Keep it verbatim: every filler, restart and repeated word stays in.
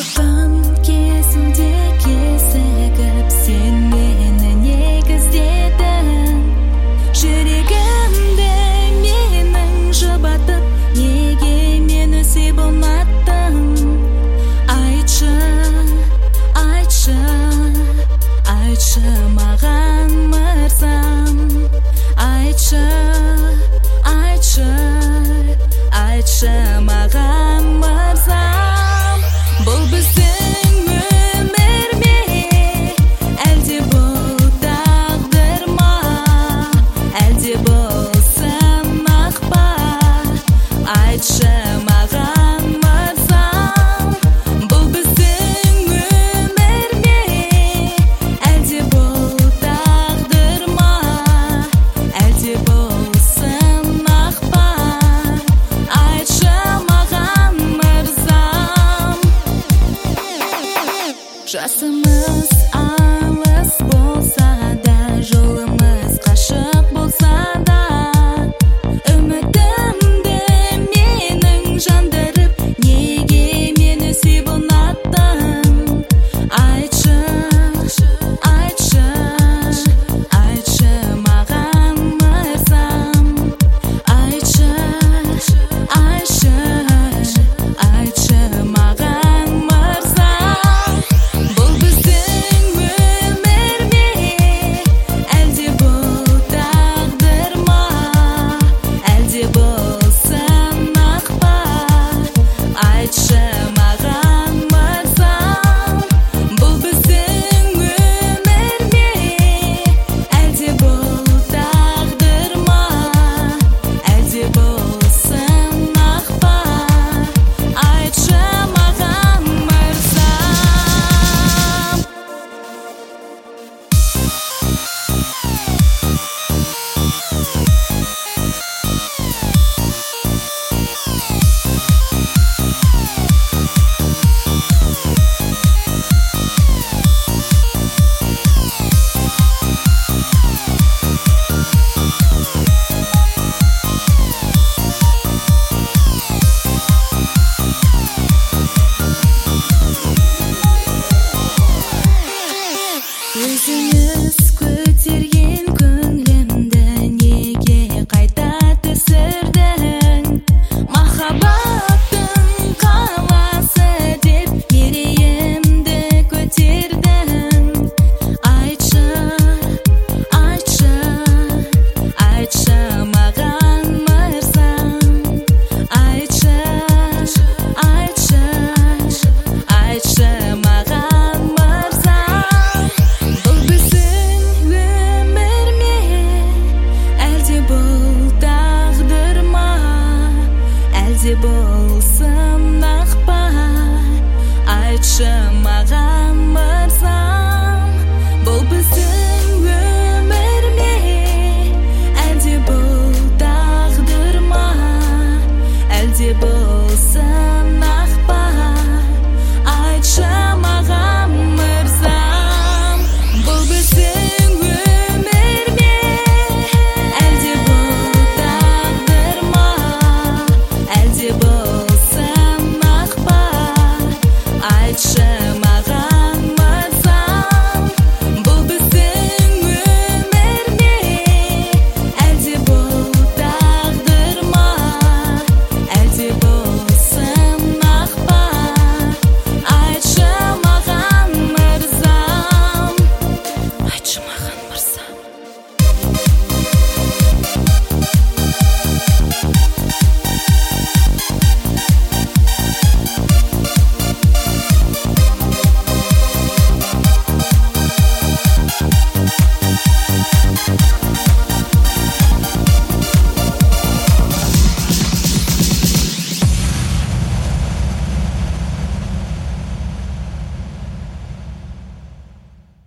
махаббаттан кезінде кезігіп сен мені негіздедің. Жүрегімді менің жұбатып, неге мені сүйіп ұнаттың? Айтшы, айтшы, айтшы маған мырзам. Айтшы, айтшы, айтшы маған мырзам. Бұл біздің өмір ме, әлде бұл тағдыр ма? Әлде бұл сынақ па? Айтшы маған мырзам. Бұл біздің өмір ме, әлде бұл тағдыр ма? Әлде бұл сынақ па? Айтшы маған мырзам. Жасымыз алыс болса да, жолымыз қашық болса да, үмітімді менің жандырып, неге мені сүйіп ұнаттың? Айтшы, айтшы, айтшы маған мырзам. Айтшы, айтшы, айтшы маған мырзам. Бұл біздің өмір ме, әлде бұл тағдыр ма? Әлде бұл сынақ па? Айтшы маған мырзам. Бұл біздің өмір ме, әлде бұл тағдыр ма? Әлде бұл сынақ па? Айтшы маған мырзам. Өзіңіз көтерген көңілімді неге қайта түсірдің? Махаббаттың қаласы деп мерейімді көтердің. Айтшы, айтшы, айтшы маған мырзам. Айтшы, айтшы, айтшы маған мырзам. Бұл біздің өмір ме, әлде бұл тағдыр ма? Әлде бұл сынақ па? Айтшы